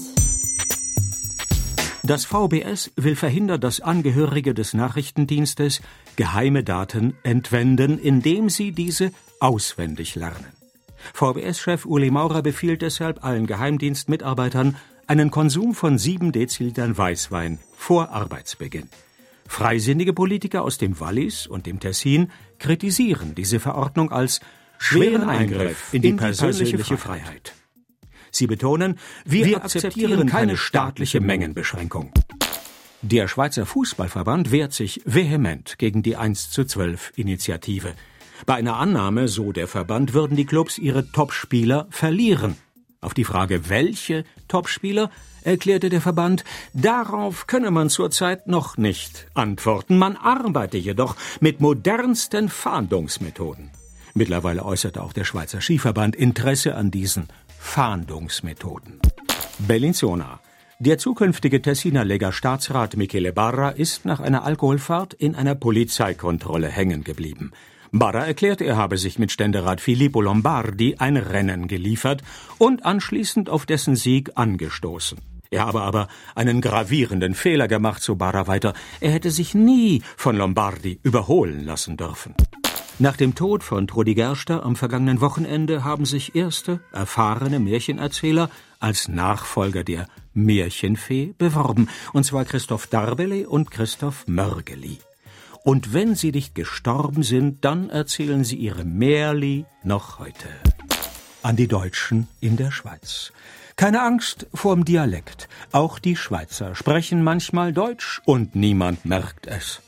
Das V B S will verhindern, dass Angehörige des Nachrichtendienstes geheime Daten entwenden, indem sie diese auswendig lernen. V B S-Chef Uli Maurer befiehlt deshalb allen Geheimdienstmitarbeitern einen Konsum von sieben Dezilitern Weißwein vor Arbeitsbeginn. Freisinnige Politiker aus dem Wallis und dem Tessin kritisieren diese Verordnung als schweren Eingriff in die persönliche Freiheit. Sie betonen, wir, wir akzeptieren keine staatliche Mengenbeschränkung. Der Schweizer Fußballverband wehrt sich vehement gegen die eins zu zwölf Initiative. Bei einer Annahme, so der Verband, würden die Clubs ihre Topspieler verlieren. Auf die Frage, welche Topspieler, erklärte der Verband, darauf könne man zurzeit noch nicht antworten. Man arbeite jedoch mit modernsten Fahndungsmethoden. Mittlerweile äußerte auch der Schweizer Skiverband Interesse an diesen Fahndungsmethoden. Bellinzona. Der zukünftige Tessiner Lega Staatsrat Michele Barra ist nach einer Alkoholfahrt in einer Polizeikontrolle hängen geblieben. Barra erklärte, er habe sich mit Ständerat Filippo Lombardi ein Rennen geliefert und anschließend auf dessen Sieg angestoßen. Er habe aber einen gravierenden Fehler gemacht, so Barra weiter. Er hätte sich nie von Lombardi überholen lassen dürfen. Nach dem Tod von Trudi Gerster am vergangenen Wochenende haben sich erste, erfahrene Märchenerzähler als Nachfolger der Märchenfee beworben, und zwar Christoph Darbele und Christoph Mörgeli. Und wenn sie nicht gestorben sind, dann erzählen sie ihre Märli noch heute. An die Deutschen in der Schweiz. Keine Angst vorm Dialekt. Auch die Schweizer sprechen manchmal Deutsch und niemand merkt es.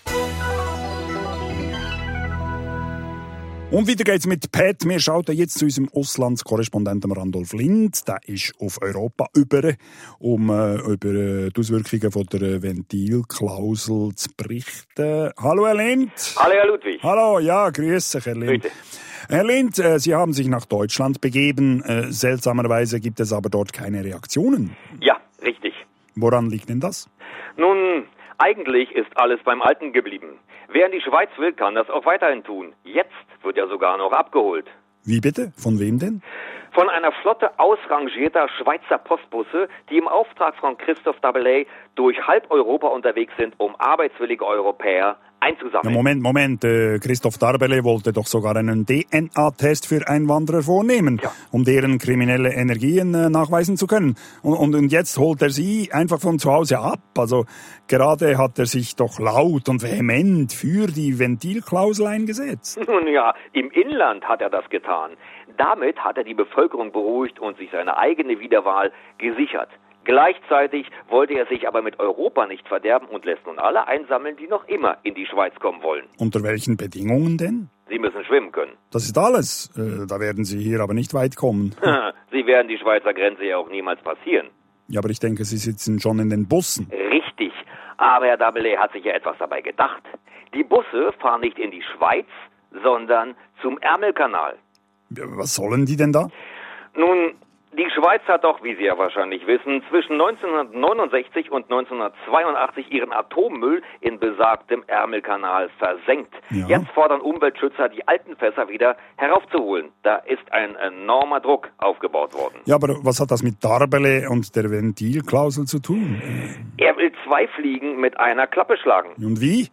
Und weiter geht's mit Pat. Wir schauen jetzt zu unserem Auslandskorrespondenten Randolph Lind. Der ist auf Europa über, um äh, über die Auswirkungen von der Ventilklausel zu berichten. Hallo, Herr Lind. Hallo, Herr Ludwig. Hallo, ja, grüß dich, Herr Lind. Bitte. Herr Lind, äh, Sie haben sich nach Deutschland begeben. Äh, seltsamerweise gibt es aber dort keine Reaktionen. Ja, richtig. Woran liegt denn das? Nun, eigentlich ist alles beim Alten geblieben. Wer in die Schweiz will, kann das auch weiterhin tun. Jetzt wird er sogar noch abgeholt. Wie bitte? Von wem denn? Von einer Flotte ausrangierter Schweizer Postbusse, die im Auftrag von Christoph Darbele durch halb Europa unterwegs sind, um arbeitswillige Europäer einzusammeln. Ja, Moment, Moment. Äh, Christoph Darbele wollte doch sogar einen D N A-Test für Einwanderer vornehmen, ja. um deren kriminelle Energien äh, nachweisen zu können. Und, und, und jetzt holt er sie einfach von zu Hause ab. Also gerade hat er sich doch laut und vehement für die Ventilklausel eingesetzt. Nun ja, im Inland hat er das getan. Damit hat er die Bevölkerung beruhigt und sich seine eigene Wiederwahl gesichert. Gleichzeitig wollte er sich aber mit Europa nicht verderben und lässt nun alle einsammeln, die noch immer in die Schweiz kommen wollen. Unter welchen Bedingungen denn? Sie müssen schwimmen können. Das ist alles. Äh, da werden Sie hier aber nicht weit kommen. Sie werden die Schweizer Grenze ja auch niemals passieren. Ja, aber ich denke, Sie sitzen schon in den Bussen. Richtig. Aber Herr Darbele hat sich ja etwas dabei gedacht. Die Busse fahren nicht in die Schweiz, sondern zum Ärmelkanal. Was sollen die denn da? Nun, die Schweiz hat doch, wie Sie ja wahrscheinlich wissen, zwischen neunzehnhundertneunundsechzig und neunzehnhundertzweiundachtzig ihren Atommüll in besagtem Ärmelkanal versenkt. Ja. Jetzt fordern Umweltschützer, die alten Fässer wieder heraufzuholen. Da ist ein enormer Druck aufgebaut worden. Ja, aber was hat das mit Darbele und der Ventilklausel zu tun? Er will zwei Fliegen mit einer Klappe schlagen. Und wie?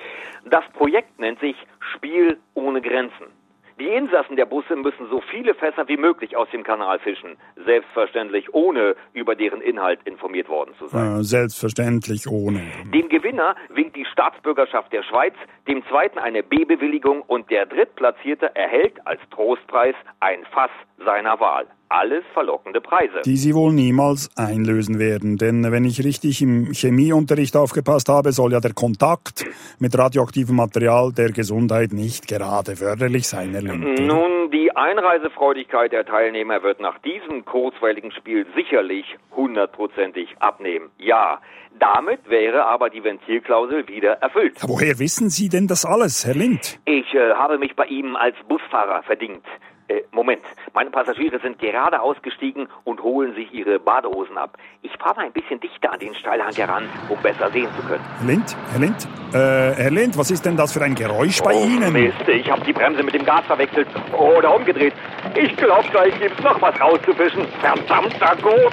Das Projekt nennt sich Spiel ohne Grenzen. Die Insassen der Busse müssen so viele Fässer wie möglich aus dem Kanal fischen. Selbstverständlich ohne über deren Inhalt informiert worden zu sein. Ja, selbstverständlich ohne. Dem Gewinner winkt die Staatsbürgerschaft der Schweiz, dem Zweiten eine B-Bewilligung und der Drittplatzierte erhält als Trostpreis ein Fass seiner Wahl. Alles verlockende Preise. Die Sie wohl niemals einlösen werden. Denn wenn ich richtig im Chemieunterricht aufgepasst habe, soll ja der Kontakt mit radioaktivem Material der Gesundheit nicht gerade förderlich sein, Herr Lind. Nun, die Einreisefreudigkeit der Teilnehmer wird nach diesem kurzweiligen Spiel sicherlich hundertprozentig abnehmen. Ja, damit wäre aber die Ventilklausel wieder erfüllt. Ja, woher wissen Sie denn das alles, Herr Lind? Ich äh, habe mich bei ihm als Busfahrer verdingt. Äh, Moment, meine Passagiere sind gerade ausgestiegen und holen sich ihre Badehosen ab. Ich fahre mal ein bisschen dichter an den Steilhang heran, um besser sehen zu können. Herr Lind, Herr Lind, äh, Herr Lind, was ist denn das für ein Geräusch bei oh, Ihnen? Mist, ich habe die Bremse mit dem Gas verwechselt oder umgedreht. Ich glaube, gleich gibt's noch was rauszufischen. Verdammter Gott!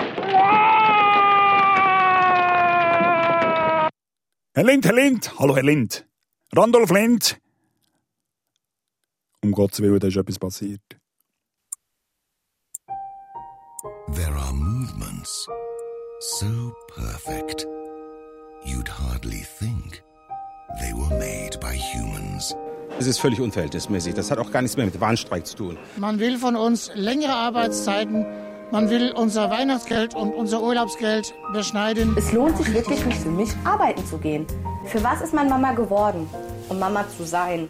Herr Lind, Herr Lind, hallo Herr Lind. Randolph Lind. Um Gottes Willen, da ist etwas passiert. There are movements so perfect, you'd hardly think they were made by humans. Es ist völlig unverhältnismäßig. Das hat auch gar nichts mehr mit Warnstreik zu tun. Man will von uns längere Arbeitszeiten, Man will unser Weihnachtsgeld und unser Urlaubsgeld beschneiden. Es lohnt sich wirklich nicht für mich, arbeiten zu gehen. Für was ist meine Mama geworden? Um Mama zu sein.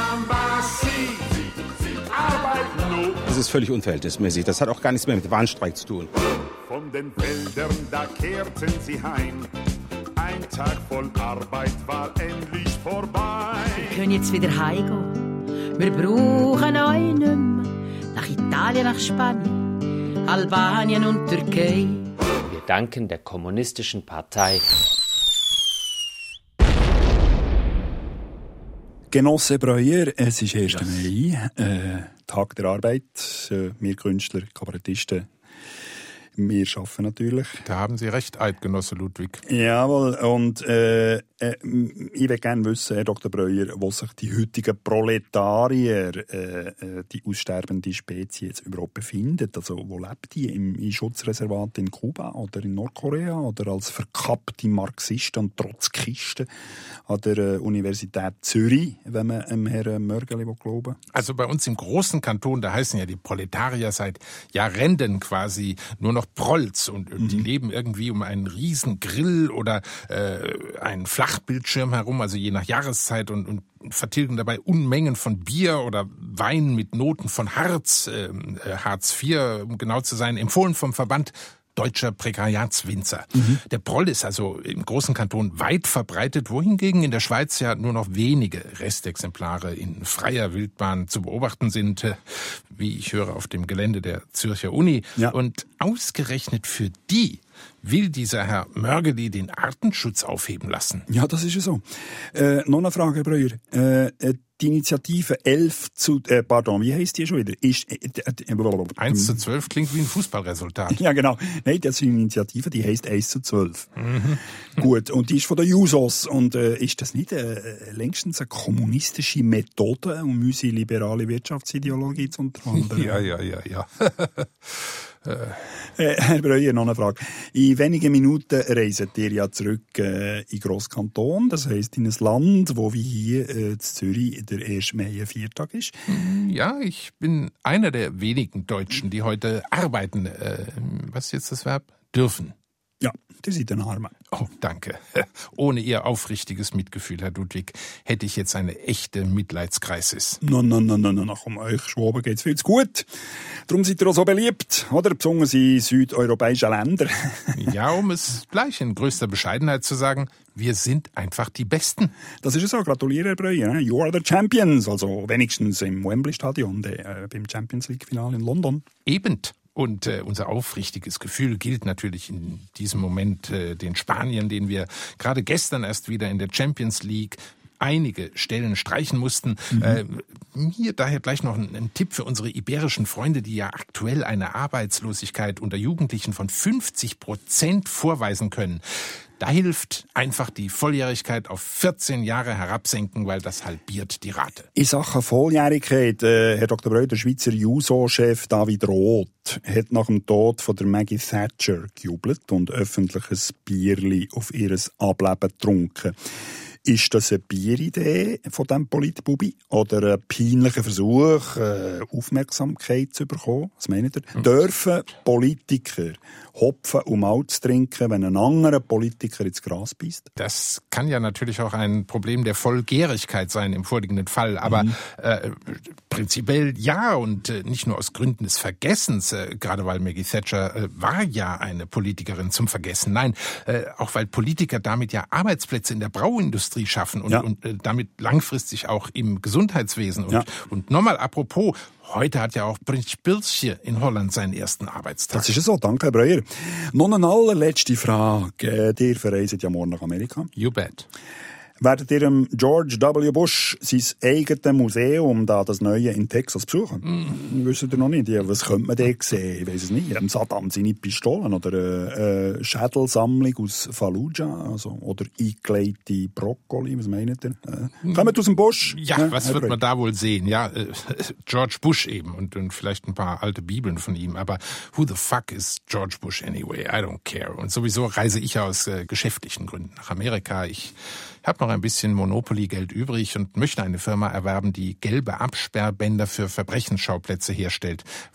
Das ist völlig unverhältnismäßig. Das hat auch gar nichts mehr mit Warnstreik zu tun. Von den Feldern, da kehrten sie heim. Ein Tag voll Arbeit war endlich vorbei. Wir können jetzt wieder heimgehen. Wir brauchen euch nicht mehr. Nach Italien, nach Spanien, Albanien und Türkei. Wir danken der Kommunistischen Partei. Genosse Breuer, es ist erster Mai, äh, Tag der Arbeit. Äh, wir Künstler, Kabarettisten, wir arbeiten natürlich. Da haben Sie recht, Eidgenosse Ludwig. Jawohl, und äh, äh, ich will gerne wissen, Herr Doktor Breuer, wo sich die heutigen Proletarier, äh, die aussterbende Spezies, jetzt überhaupt befinden. Also wo lebt die? Im, im Schutzreservat in Kuba oder in Nordkorea oder als verkappte Marxisten und Trotzkisten an der äh, Universität Zürich, wenn man dem Herrn Mörgeli glauben will? Also bei uns im großen Kanton, da heißen ja die Proletarier seit Jahrhunderten quasi nur noch Prolls und, und mhm. die leben irgendwie um einen riesen Grill oder äh, einen Flachbildschirm herum, also je nach Jahreszeit und, und vertilgen dabei Unmengen von Bier oder Wein mit Noten von Harz, äh, Hartz vier, um genau zu sein, empfohlen vom Verband Deutscher Prekariatswinzer. Mhm. Der Proll ist also im großen Kanton weit verbreitet, wohingegen in der Schweiz ja nur noch wenige Restexemplare in freier Wildbahn zu beobachten sind, wie ich höre auf dem Gelände der Zürcher Uni. Ja. Und ausgerechnet für die will dieser Herr Mörgeli den Artenschutz aufheben lassen. Ja, das ist ja so. Äh, noch eine Frage, Herr Breuer. Äh, die Initiative elf zu, äh, pardon, wie heisst die schon wieder? Ist, äh, äh, eins zu zwölf klingt wie ein Fußballresultat. Ja, genau. Nein, das ist eine Initiative, die heisst eins zu zwölf. Mhm. Gut, und die ist von der Jusos. Und äh, ist das nicht äh, längstens eine kommunistische Methode, um unsere liberale Wirtschaftsideologie zu unterwandern? Ja, ja, ja, ja. Äh, Herr Breuer, noch eine Frage. In wenigen Minuten reisen ihr ja zurück äh, in Grosskanton, das heisst in ein Land, wo wie hier äh, in Zürich der erste Mai ein Viertag ist. Ja, ich bin einer der wenigen Deutschen, die heute arbeiten, äh, was ist jetzt das Verb? Dürfen. Ja, die sind ein Arme. Oh, danke. Ohne Ihr aufrichtiges Mitgefühl, Herr Ludwig, hätte ich jetzt eine echte Mitleidskrisis. Nein, nein, nein, nein, nein, um euch Schwaben geht's viel zu gut. Darum seid ihr auch so beliebt, oder? Besonders in südeuropäischen Ländern. Ja, um es gleich in größter Bescheidenheit zu sagen, wir sind einfach die Besten. Das ist es so. Gratuliere, Herr Breuer. You are the champions. Also wenigstens im Wembley-Stadion, äh, beim Champions League-Finale in London. Eben. Und äh, unser aufrichtiges Gefühl gilt natürlich in diesem Moment äh, den Spaniern, denen wir gerade gestern erst wieder in der Champions League einige Stellen streichen mussten. Mhm. Äh, hier daher gleich noch ein, ein Tipp für unsere iberischen Freunde, die ja aktuell eine Arbeitslosigkeit unter Jugendlichen von fünfzig Prozent vorweisen können. Da hilft einfach die Volljährigkeit auf vierzehn Jahre herabsenken, weil das halbiert die Rate. In Sachen Volljährigkeit, äh, Herr Doktor Breuer, der Schweizer Juso-Chef David Roth hat nach dem Tod von der Maggie Thatcher gejubelt und öffentlich ein Bierli auf ihr Ableben getrunken. Ist das eine Bieridee von diesem Politbubi oder ein peinlicher Versuch, Aufmerksamkeit zu bekommen? Was meint ihr? Mhm. Dürfen Politiker Hopfen und Malz trinken, wenn ein anderer Politiker ins Gras beißt? Das kann ja natürlich auch ein Problem der Volljährigkeit sein im vorliegenden Fall. Aber mhm. äh, prinzipiell ja, und äh, nicht nur aus Gründen des Vergessens, äh, gerade weil Maggie Thatcher äh, war ja eine Politikerin zum Vergessen. Nein, äh, auch weil Politiker damit ja Arbeitsplätze in der Brauindustrie schaffen und, ja. und äh, damit langfristig auch im Gesundheitswesen. Und, ja. und nochmal apropos, heute hat ja auch Prinz Pilsje in Holland seinen ersten Arbeitstag. Das ist es so, danke Herr Breuer. Noch eine allerletzte Frage. Ihr verreist ja morgen nach Amerika. You bet. Werdet ihr dem George W. Bush sein eigenes Museum, da das neue in Texas, besuchen? Mm. Wisst ihr noch nicht? Ja, was könnte man da sehen? Ich weiss es nicht. Am Saddam seine Pistolen oder eine äh, Schädelsammlung aus Fallujah also, oder eingelegte Brokkoli. Was meint ihr? Äh, kommt aus dem Bush? Ja, ja was wird man da wohl sehen? Ja, äh, George Bush eben und, und vielleicht ein paar alte Bibeln von ihm. Aber who the fuck is George Bush anyway? I don't care. Und sowieso reise ich aus äh, geschäftlichen Gründen nach Amerika. Ich Ich habe noch ein bisschen Monopoly-Geld übrig und möchte eine Firma erwerben, die gelbe Absperrbänder für Verbrechensschauplätze herstellt, weil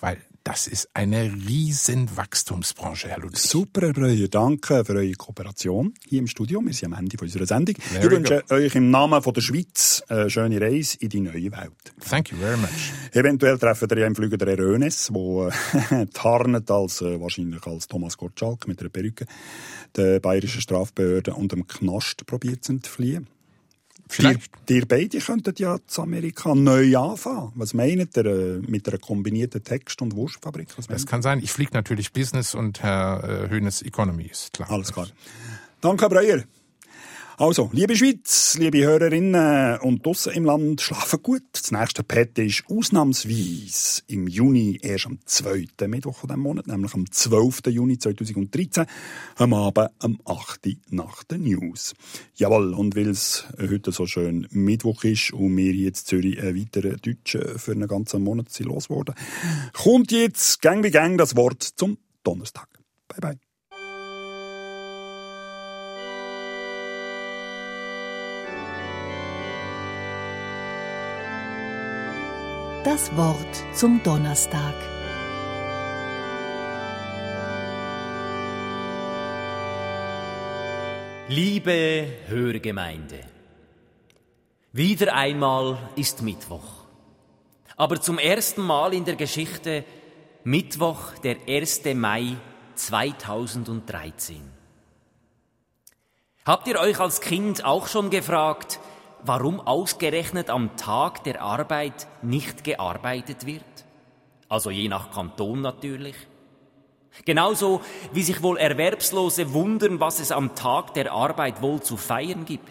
Das ist eine riesen Wachstumsbranche, Herr Ludwig. Super, Herr Breuer. Danke für eure Kooperation hier im Studio. Wir sind am Ende unserer Sendung. Very ich wünsche good. euch im Namen von der Schweiz eine schöne Reise in die neue Welt. Thank you very much. Eventuell treffen ihr ja im Flüger den Herr Rönes, der tarnet als, äh, wahrscheinlich als Thomas Gottschalk mit einer Perücke, der bayerischen Strafbehörde und dem Knast probiert zu entfliehen. Vielleicht. Ihr, ihr beide könntet ja zu Amerika neu anfangen. Was meint ihr äh, mit einer kombinierten Text- und Wurstfabrik? Was Das kann sein. Ich fliege natürlich Business und Herr äh, Höhnes Economy ist klar. Alles klar. Danke, Herr Breuer. Also, liebe Schweiz, liebe Hörerinnen und draussen im Land, schlafen gut. Das nächste Pet ist ausnahmsweise im Juni, erst am zweiten Mittwoch von diesem Monat, nämlich am zwölften Juni zweitausenddreizehn, am Abend am achten nach den News. Jawohl, und weil es heute so schön Mittwoch ist und wir jetzt in Zürich einen weiteren Deutschen für einen ganzen Monat sind losgeworden, kommt jetzt gang wie gang das Wort zum Donnerstag. Bye, bye. Das Wort zum Donnerstag. Liebe Hörgemeinde, wieder einmal ist Mittwoch. Aber zum ersten Mal in der Geschichte Mittwoch, der ersten Mai zweitausenddreizehn. Habt ihr euch als Kind auch schon gefragt, warum ausgerechnet am Tag der Arbeit nicht gearbeitet wird? Also je nach Kanton natürlich. Genauso wie sich wohl Erwerbslose wundern, was es am Tag der Arbeit wohl zu feiern gibt.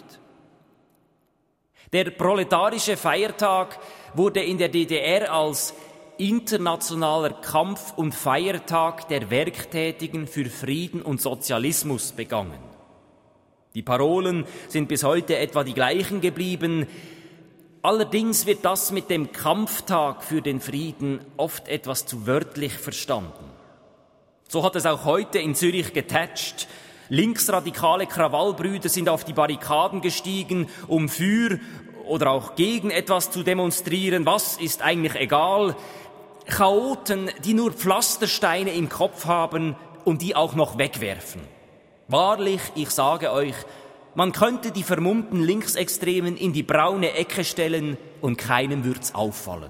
Der proletarische Feiertag wurde in der D D R als Internationaler Kampf- und Feiertag der Werktätigen für Frieden und Sozialismus begangen. Die Parolen sind bis heute etwa die gleichen geblieben. Allerdings wird das mit dem Kampftag für den Frieden oft etwas zu wörtlich verstanden. So hat es auch heute in Zürich getatscht. Linksradikale Krawallbrüder sind auf die Barrikaden gestiegen, um für oder auch gegen etwas zu demonstrieren. Was ist eigentlich egal? Chaoten, die nur Pflastersteine im Kopf haben und die auch noch wegwerfen. Wahrlich, ich sage euch, man könnte die vermummten Linksextremen in die braune Ecke stellen und keinem wird's auffallen.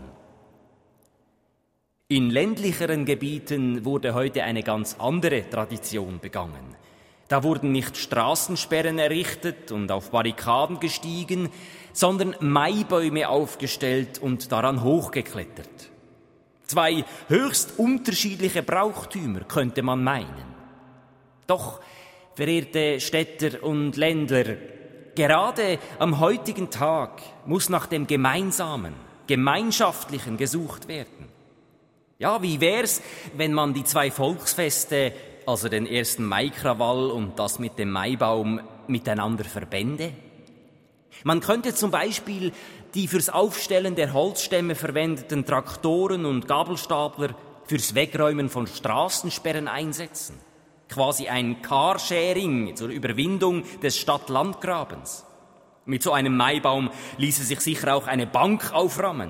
In ländlicheren Gebieten wurde heute eine ganz andere Tradition begangen. Da wurden nicht Straßensperren errichtet und auf Barrikaden gestiegen, sondern Maibäume aufgestellt und daran hochgeklettert. Zwei höchst unterschiedliche Brauchtümer, könnte man meinen. Doch, verehrte Städter und Ländler, gerade am heutigen Tag muss nach dem Gemeinsamen, Gemeinschaftlichen gesucht werden. Ja, wie wär's, wenn man die zwei Volksfeste, also den ersten Mai-Krawall und das mit dem Maibaum, miteinander verbände? Man könnte zum Beispiel die fürs Aufstellen der Holzstämme verwendeten Traktoren und Gabelstapler fürs Wegräumen von Straßensperren einsetzen. Quasi ein Carsharing zur Überwindung des Stadt-Land-Grabens. Mit so einem Maibaum ließe sich sicher auch eine Bank auframmen.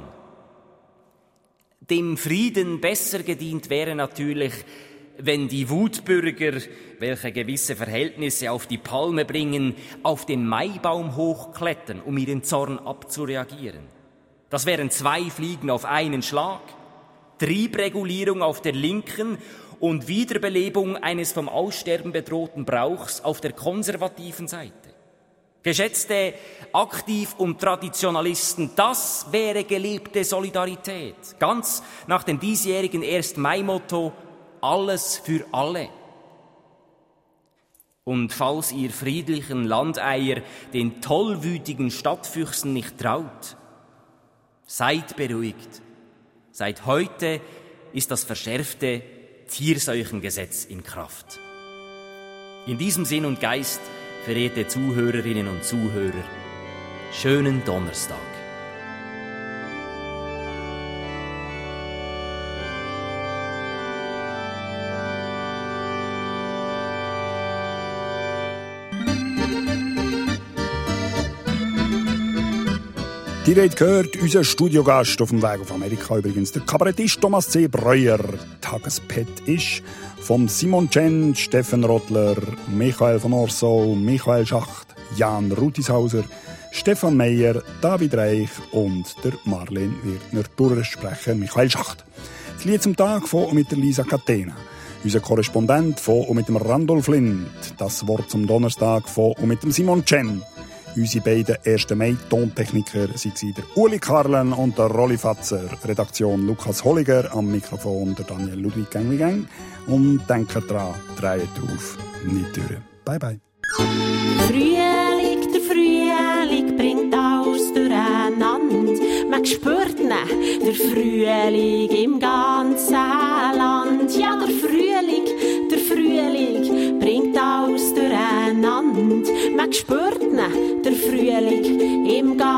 Dem Frieden besser gedient wäre natürlich, wenn die Wutbürger, welche gewisse Verhältnisse auf die Palme bringen, auf den Maibaum hochklettern, um ihren Zorn abzureagieren. Das wären zwei Fliegen auf einen Schlag. Triebregulierung auf der linken und Wiederbelebung eines vom Aussterben bedrohten Brauchs auf der konservativen Seite. Geschätzte Aktiv- und Traditionalisten, das wäre gelebte Solidarität. Ganz nach dem diesjährigen ersten Mai-Motto: Alles für alle. Und falls ihr friedlichen Landeier den tollwütigen Stadtfüchsen nicht traut, seid beruhigt. Seit heute ist das verschärfte Tierseuchengesetz in Kraft. In diesem Sinn und Geist, verehrte Zuhörerinnen und Zuhörer, schönen Donnerstag. Die habt gehört, unser Studiogast auf dem Weg auf Amerika übrigens, der Kabarettist Thomas C. Breuer. Tagespet ist vom Simon Chen, Steffen Rottler, Michael von Orso, Michael Schacht, Jan Rutishauser, Stefan Meyer, David Reich und der Marlene Wirtner Durchsprecher Michael Schacht. Das Lied zum Tag von und mit der Lisa Catena. Unser Korrespondent von und mit dem Randolph Lind. Das Wort zum Donnerstag von und mit dem Simon Chen. Unsere beiden ersten Mai-Tontechniker waren der Uli Karlen und der Rolli Fatzer. Redaktion Lukas Holliger, am Mikrofon der Daniel Ludwig Gang Gang. Und denkt dran, dreht auf, nicht durch. Bye bye. Frühling, der Frühling bringt alles durcheinander. Man spürt ihn, der Frühling im ganzen Land. Ja, der Frühling, der Frühling bringt alles durcheinander. Man spürt ihn, der Frühling im ganzen